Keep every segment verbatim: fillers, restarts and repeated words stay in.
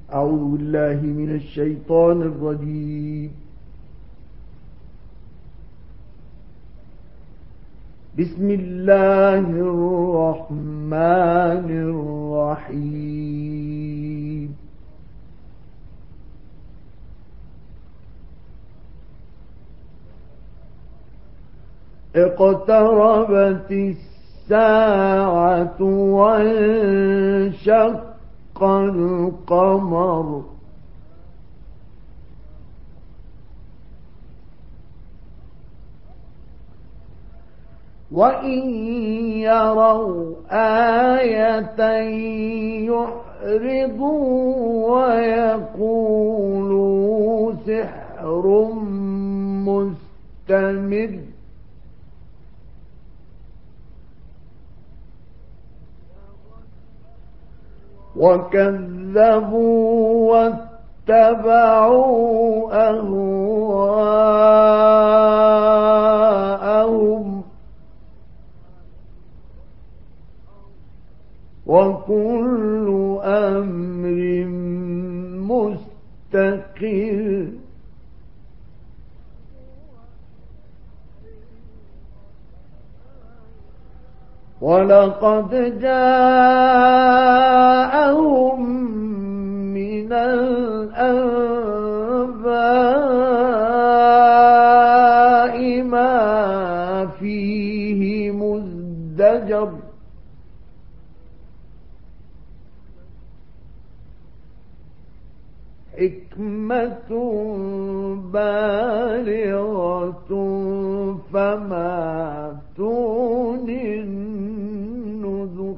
أعوذ بالله من الشيطان الرجيم. بسم الله الرحمن الرحيم. اقتربت الساعة وانشق القمر وإن يروا آية يعرضوا ويقولوا سحر مستمر وكذبوا واتبعوا أهواءهم وكل أمر مستقر ولقد جاءهم من الأنباء ما فيه مزدجر حكمة بالغة فما تغني النذر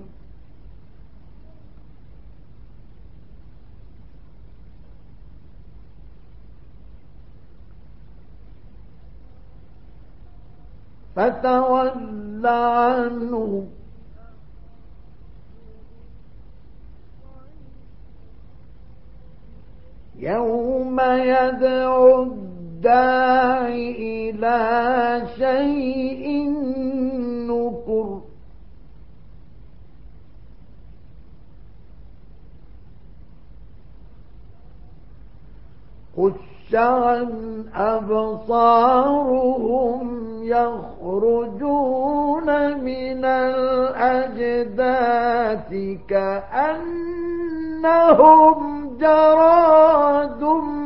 فتول عنه يوم يدعو الداعي إلى شيء نكر خش عن أبصارهم يخرجون من الأجداث كأنهم جراد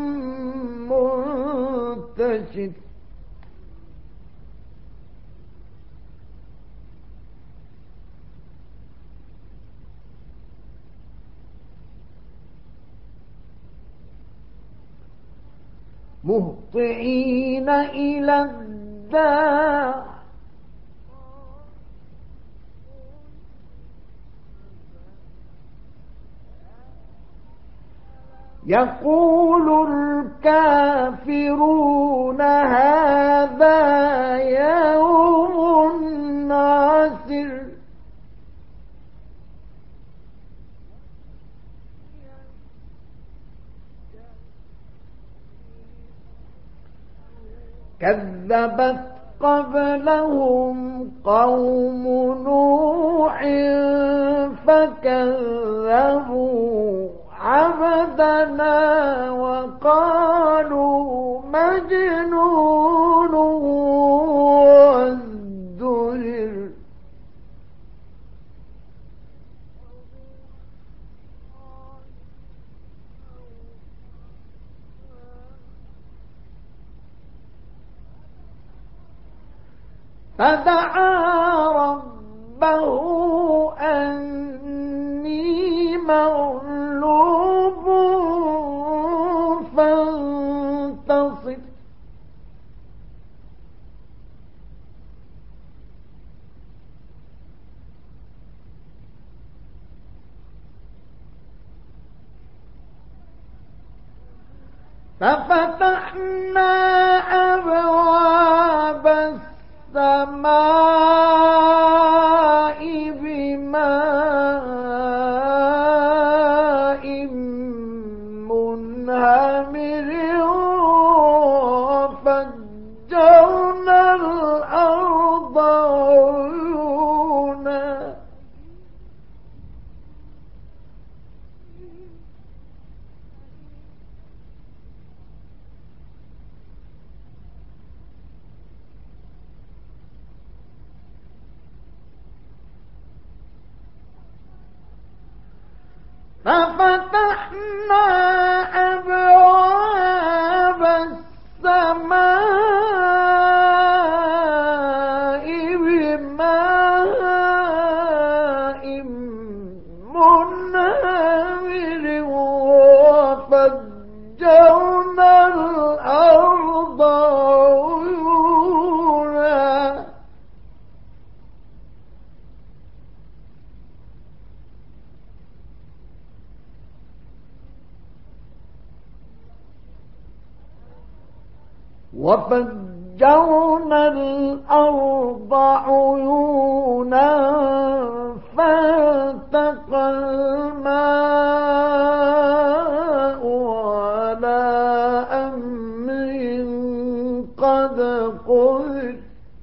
منتشر مهطعين إلى الداع يقول الكافرون هذا يوم عسر كذبت قبلهم قوم نوح فكذبوا عبدنا وقالوا مجنون وازدجر فدعا ربه أني مغلوب فانتصر ففتحنا أبواب السماء بماء منهمر وفجرنا الأرض عيونا ففتحنا أبواب السماء بماء منهمر وفجرنا الأرض عيونا وفجرنا الأرض عيونا فالتقى الماء على أمر قد قدر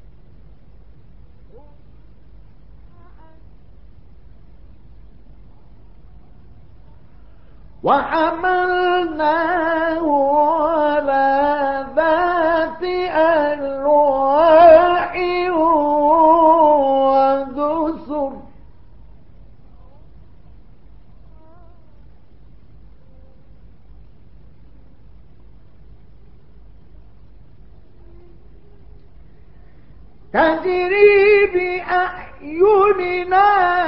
وحملناه على ذات ألواح ودسر تجري بأعيننا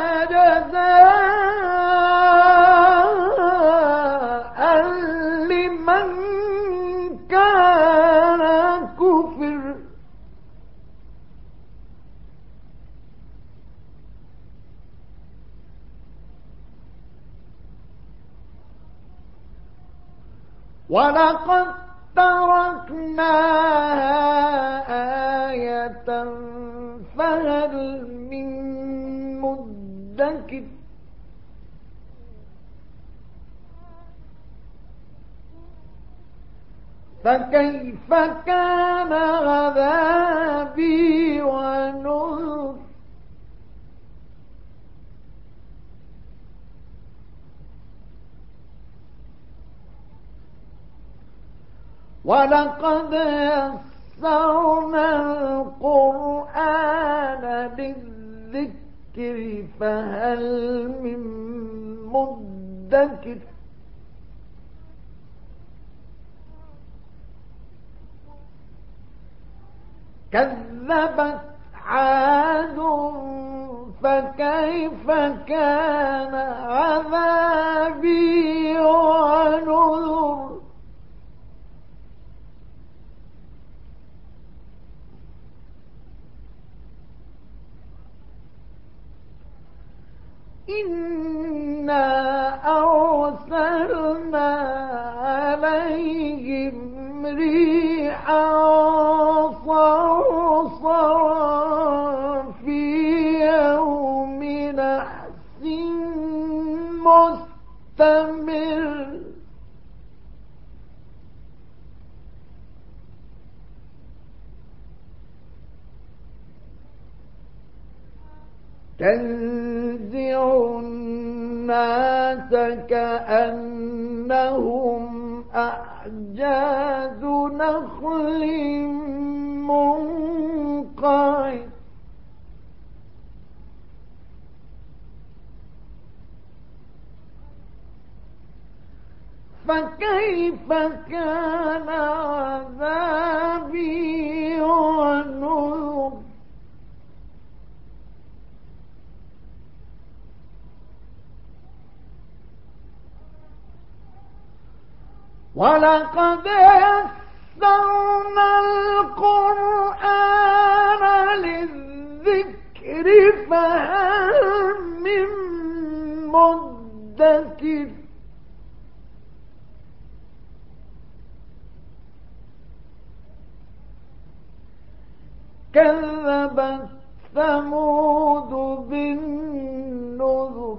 جزاء لمن كان كفر ولقد تركناها آية فهل من مدكر فكيف كان عذابي ونذر ولقد يسرنا القرآن للذكر فهل من مدكر كذبت عاد فكيف كان عذابي ونذر إنا أرسلنا عليهم ريحا صرصرا في يوم نحس مستمر تنزع الناس كأنهم أعجاز نخل منقعر فكيف كان عذابي ونذر ولقد يسرنا القرآن للذكر فهل من مدكر كذبت ثمود بالنذر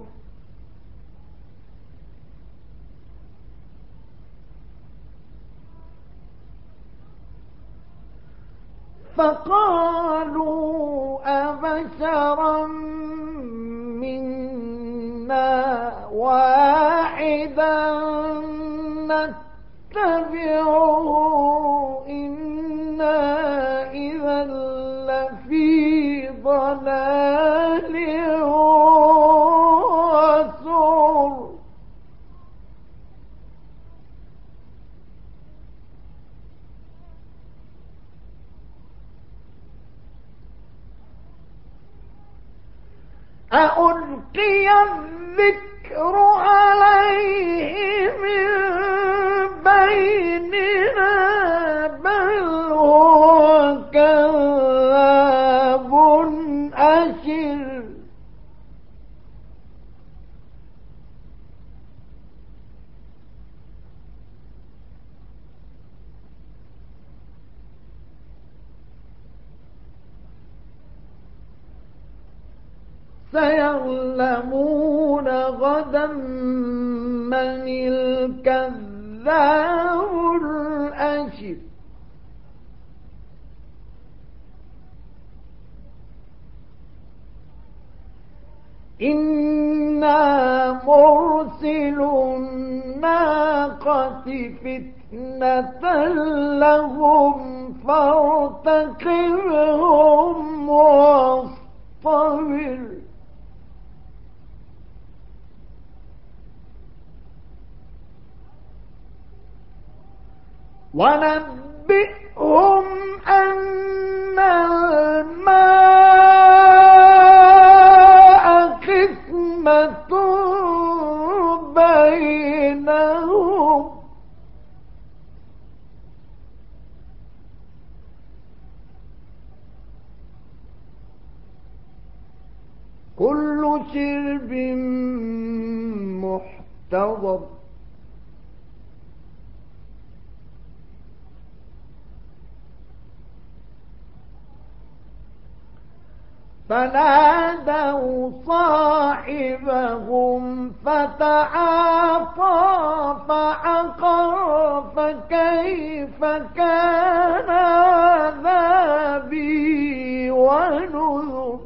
فقالوا أبشرا منا واحدا نتبعه إنا إذا لفي ضلال وسعر أألقي الذكر عليه من بيننا بل هو كذاب أشر سيعلمون غدا من الكذاب الأشر إنا مرسل الناقة فتنة لهم فارتقبهم واصطبر ونبئهم أن الماء قسمة بينهم كل شرب محتضر فنادوا صاحبهم فتعاطى فعقر فكيف كان عذابي ونذر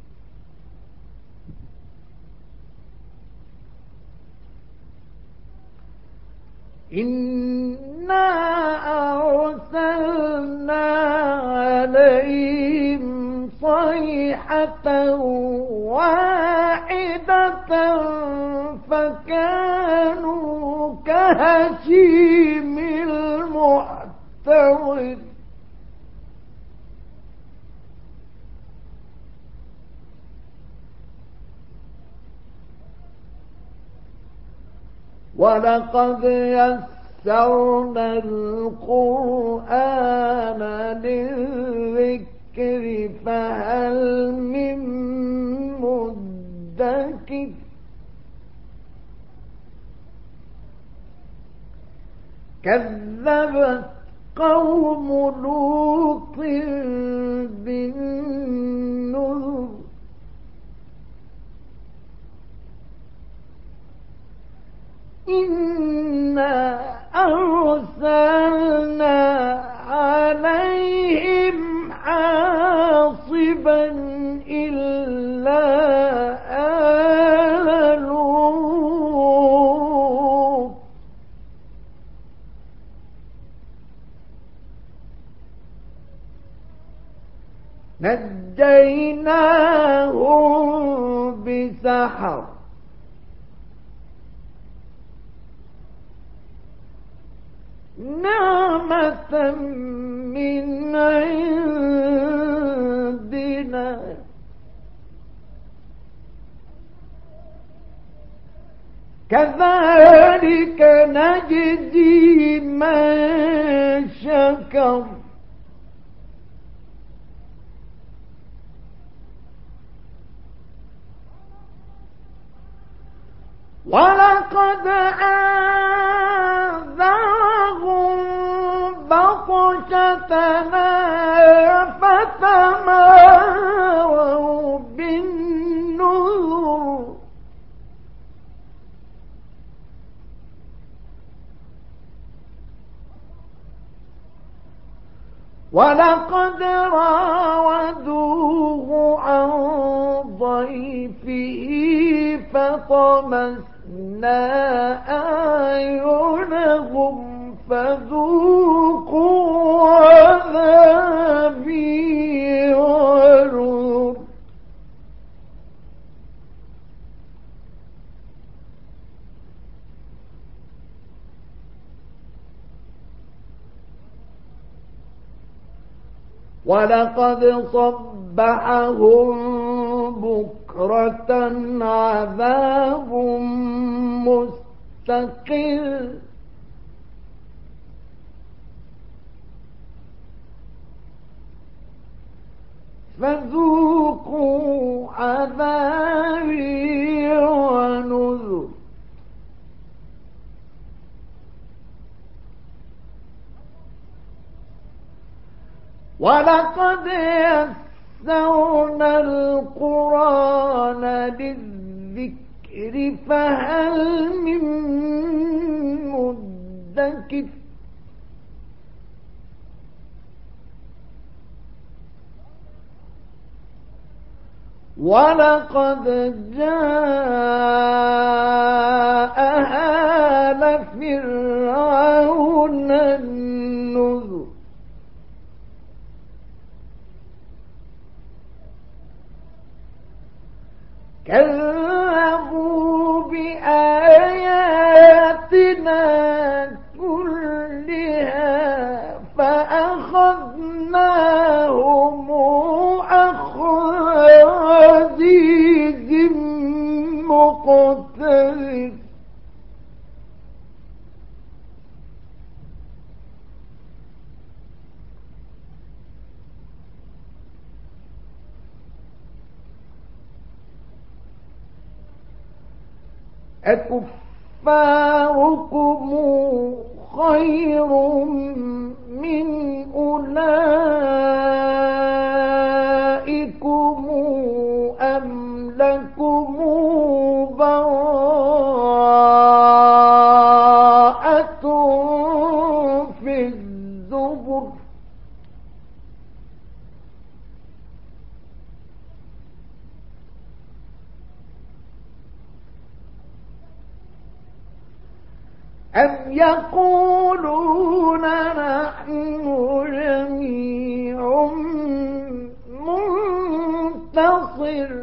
إنا أرسلنا عليهم صيحة واحدة فكانوا كهشيم المحتضر ولقد يسرنا القرآن للذكر فهل من مدكر كذبت قوم لوط بالنذر إنا أرسلنا عليهم حاصبا إلا آل لوط نجيناهم بسحر نعمة من عندنا كذلك نجزي من شكر ولقد أنذرهم بطشتنا فتماروا بالنذر ولقد راودوه عن ضيفه فطمسنا أعينهم فذوقوا عذابي ونذر ولقد صبحهم بكرة بكرة عذاب مستقر فذوقوا عذابي ونذر ولقد يسرنا القرآن للذكر فهل من مدكر ولقد جاء آل فرعون النذر كذبوا بآياتنا كلها فأخذناهم أخذ عزيز مقتدر أكفاركم خير من أولئكم أم لكم براءة في الزبر أم يقولون نحن جميع منتصر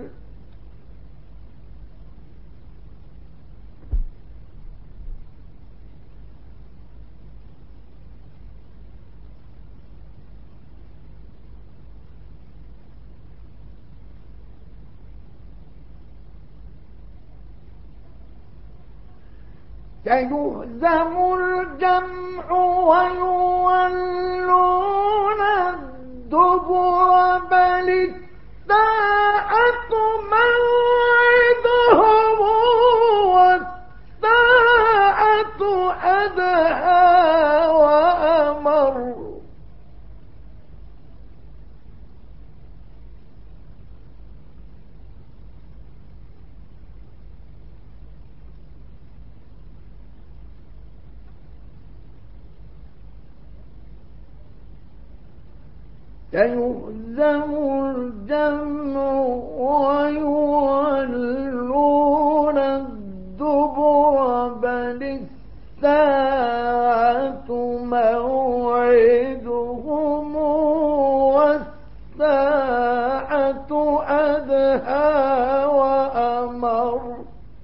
سيهزم الجمع ويولون الدبر بل الساعة موعدهم والساعة أدهى وأمر سيهزم الجمع ويولون الدبر بل الساعة موعدهم والساعة أدهى وأمر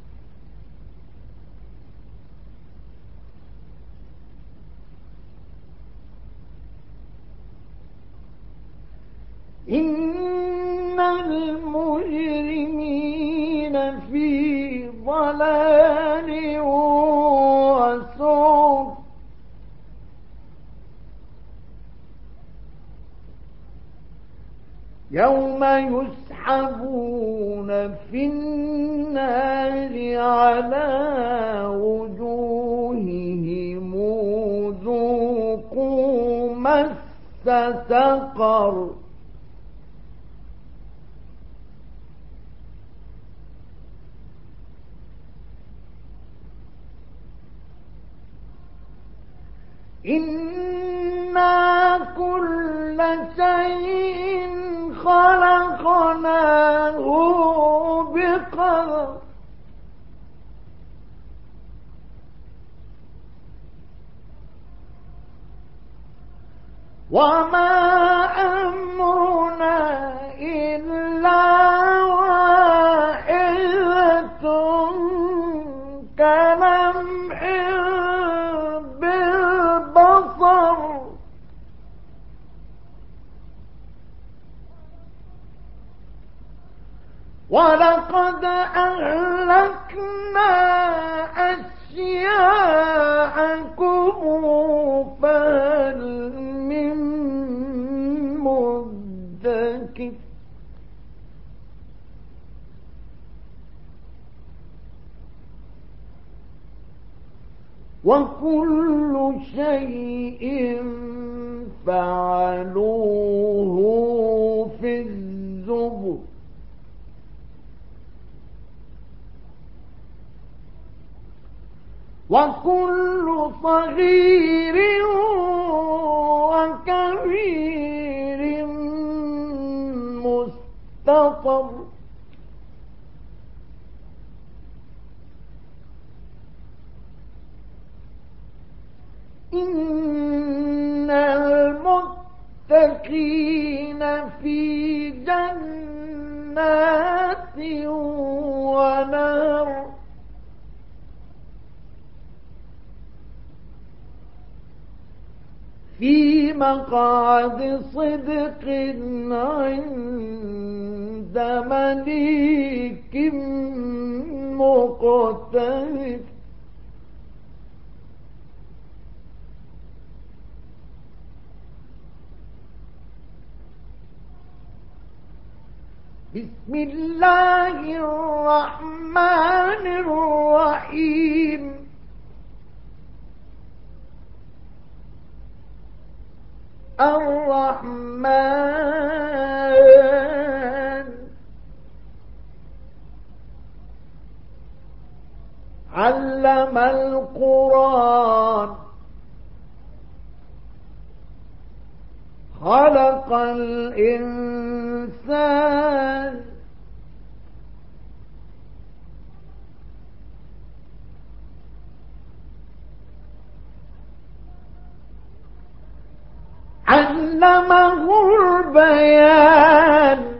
إن المجرمين في ضلال وسعر يوم يسحبون في النار على وجوههم ذوقوا مس سقر إنا كل شيء خلقناه بقدر وما أمرنا إلا واحدة كلمح بالبصر ولقد أهلكنا أشياءكم فهل من مدكر وكل شيء فعلوه في الزبر وكل صغير وكبير مستطر إن المتقين في جنات ونهر في مقعد صدق عند مليك مقتدر بسم الله الرحمن الرحيم الرحمن علم القرآن خلق الإنسان علمه البيان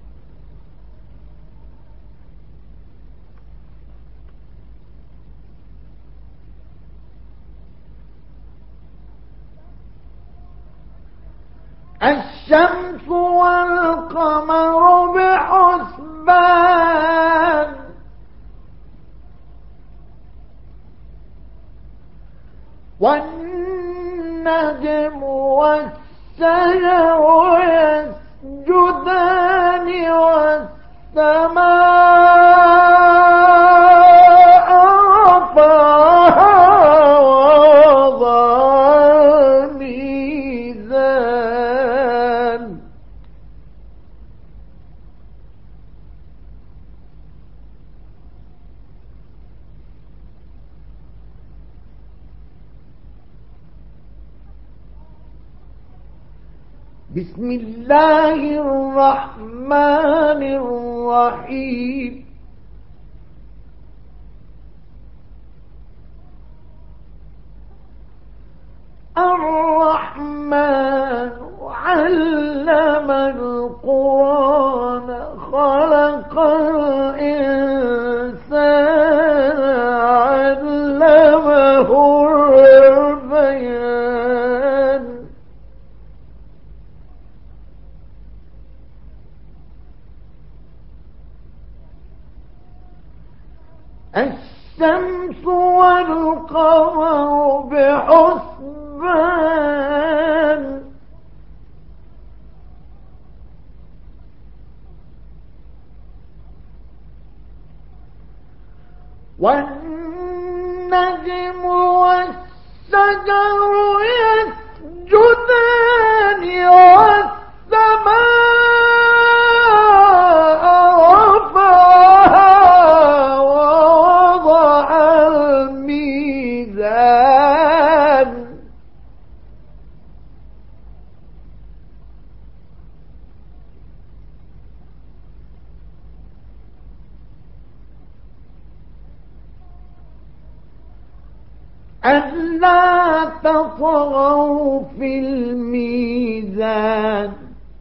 الشمس والقمر بحسبان والنجم والشجر يسجدان والسماء رفعها ووضع الميزان بسم الله الرحمن الرحيم الرحمن علم القرآن خلق الإنسان علمه البيان الشمس والقمر بحسبان والنجم والشجر يسجدان والسماء رفعها ووضع الميزان ألا تطغوا في الميزان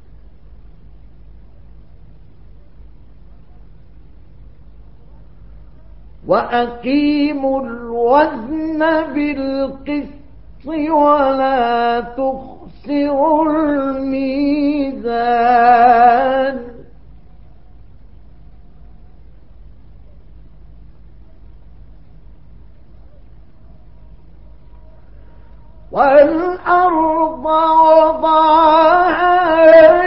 وأقيموا الوزن بالقسط ولا تخسروا الميزان والأرض وضعها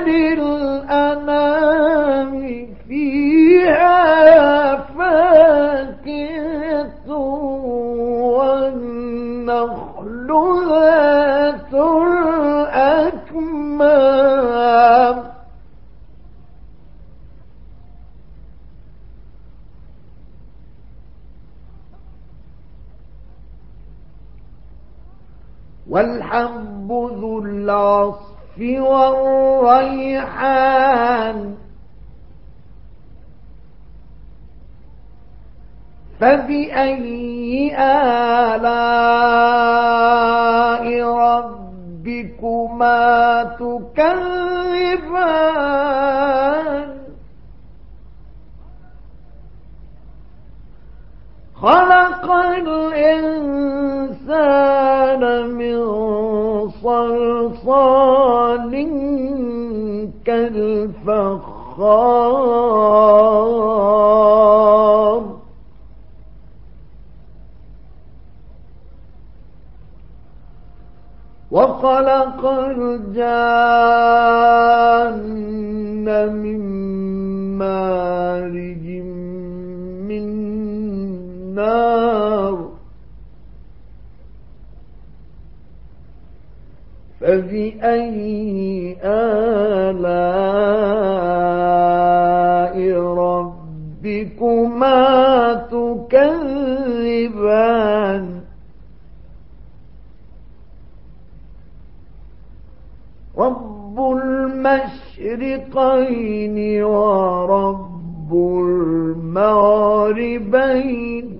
للأنام فيها فاكهة والنخل ذات الأكمام والحب ذو العصف والريحان فبأي آلاء ربكما تكذبان خلق الإنسان من صلصال كالفخار وخلق الجان من مارج من نار فبأي آلاء ربكما تكذبان رب المشرقين ورب المغربين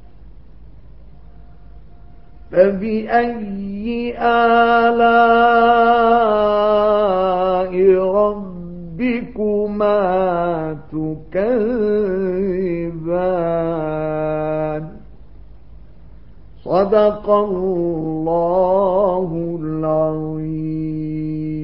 فبأي آلاء ربكما تكذبان صدق الله العظيم.